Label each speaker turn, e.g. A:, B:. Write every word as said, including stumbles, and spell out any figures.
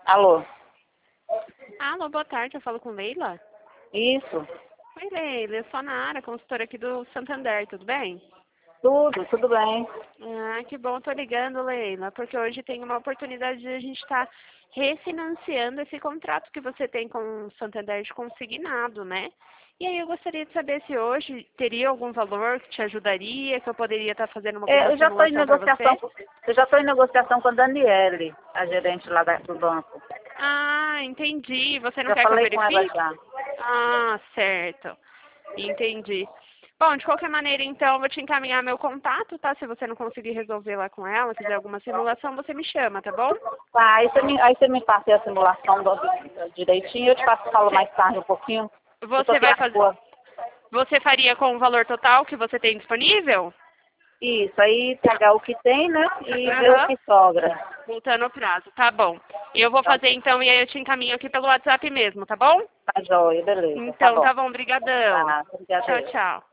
A: Alô?
B: Alô, boa tarde, eu falo com Leila.
A: Isso.
B: Oi, Leila, eu sou a Nara, consultora aqui do Santander, tudo bem?
A: Tudo, tudo bem.
B: Ah, que bom, tô ligando, Leila, porque hoje tem uma oportunidade de a gente estar refinanciando esse contrato que você tem com o Santander de consignado, né? E aí eu gostaria de saber se hoje teria algum valor que te ajudaria, que eu poderia estar fazendo uma,
A: É,
B: uma
A: eu já estou em
B: simulação para
A: negociação,
B: você?
A: com- eu já estou em negociação com a Daniele, a gerente lá da- do banco.
B: Ah, entendi. Você não
A: Já
B: quer que eu
A: falei com ela
B: verifique?
A: já.
B: Ah, certo. Entendi. Bom, de qualquer maneira, então, eu vou te encaminhar meu contato, tá? Se você não conseguir resolver lá com ela, quiser alguma simulação, você me chama, tá bom?
A: Tá, aí você me, aí você me passa a simulação do, direitinho, eu te passo, falo mais tarde um pouquinho. Eu tô
B: Você
A: aqui
B: vai
A: na
B: fazer.
A: rua.
B: Você faria com o valor total que você tem disponível?
A: Isso, aí pegar o que tem, né, e ver o
B: Aham.
A: que sobra.
B: Voltando ao prazo, tá bom. Eu vou
A: Tá,
B: fazer então e aí eu te encaminho aqui pelo WhatsApp mesmo, tá bom?
A: tá joia, beleza, tá
B: Então,
A: bom.
B: tá bom, brigadão.
A: Tá,
B: Tchau,
A: obrigada.
B: tchau.